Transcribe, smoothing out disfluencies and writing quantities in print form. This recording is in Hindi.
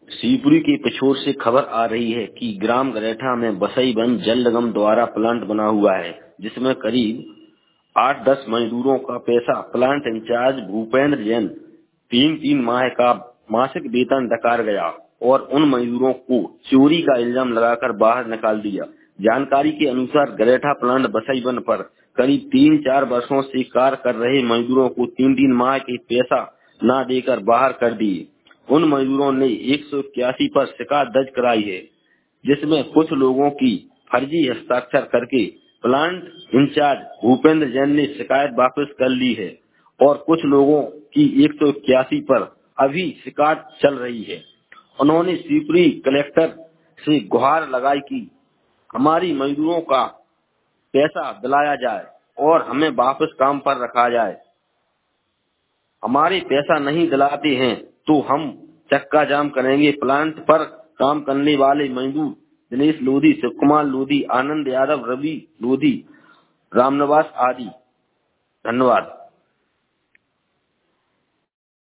शिवपुरी के पिछोर से खबर आ रही है कि ग्राम गरेठा में बसईबंद जल निगम द्वारा प्लांट बना हुआ है, जिसमें करीब 8-10 मजदूरों का पैसा प्लांट इंचार्ज भूपेंद्र जैन 3 माह का मासिक वेतन डकार गया और उन मजदूरों को चोरी का इल्जाम लगाकर बाहर निकाल दिया। जानकारी के अनुसार गरेठा प्लांट बसईबंद पर करीब 3-4 वर्षों से कार्य कर रहे मजदूरों को 3 माह के पैसा न देकर बाहर कर दिए। उन मजदूरों ने 181 पर शिकायत दर्ज कराई है, जिसमें कुछ लोगों की फर्जी हस्ताक्षर करके प्लांट इंचार्ज भूपेंद्र जैन ने शिकायत वापस कर ली है और कुछ लोगों की 181 पर अभी शिकायत चल रही है। उन्होंने शिवपुरी कलेक्टर से गुहार लगाई कि हमारी मजदूरों का पैसा दिलाया जाए और हमें वापस काम पर रखा जाए। हमारे पैसा नहीं दिलाते हैं तो हम चक्का जाम करेंगे। प्लांट पर काम करने वाले मजदूर दिनेश लोधी, शिव कुमार लोधी, आनंद यादव, रवि लोधी, रामनिवास आदि। धन्यवाद।